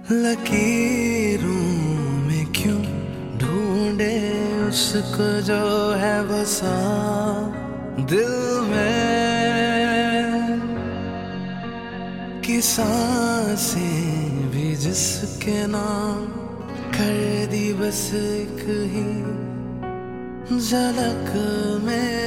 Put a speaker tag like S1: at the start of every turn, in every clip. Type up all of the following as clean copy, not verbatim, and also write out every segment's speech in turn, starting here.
S1: लकीरों में क्यों ढूंढे उसको जो है बसा दिल में, कि सांसें भी जिसके नाम कर दी बस एक ही झलक में।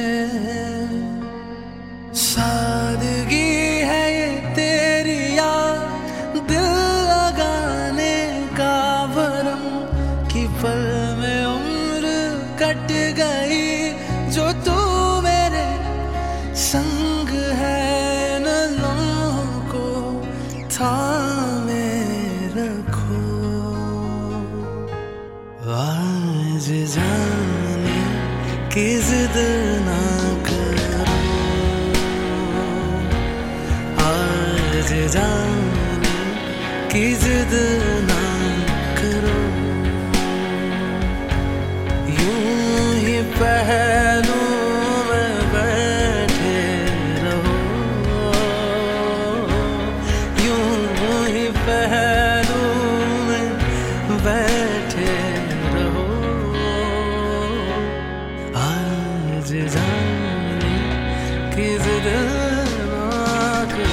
S1: सादगी है ये तेरी याद दिल लगाने का भरम, कि पल में उम्र कट गई जो तू मेरे संग है। न लम्हों को थामे रखो आज जाने की जिद ना करो, आज जाने की जिद ना करो। यूं ही पहलू में बैठे रहो, यूं ही पहलू में बैठे रहो। आज जाने की जिद ना करो।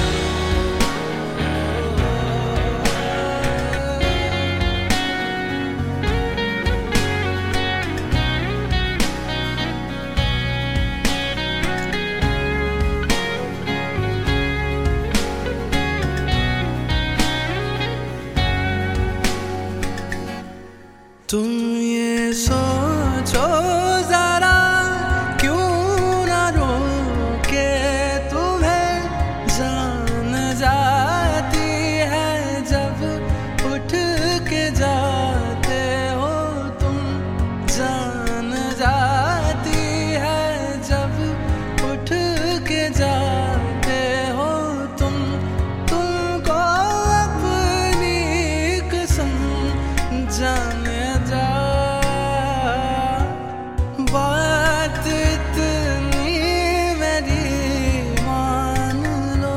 S1: तुम ये सोचो जरा क्यों ना रोके तुम्हें जान जाती है जब उठ के जाते हो तुम, जान जाती है जब उठ के जाते हो तुम। तुमको अपनी कसम जाने बात इतनी मेरी मान लो,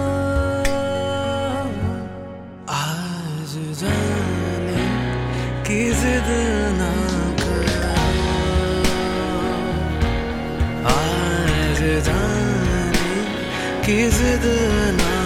S1: आज जाने की जिद ना करो, आज जाने की जिद ना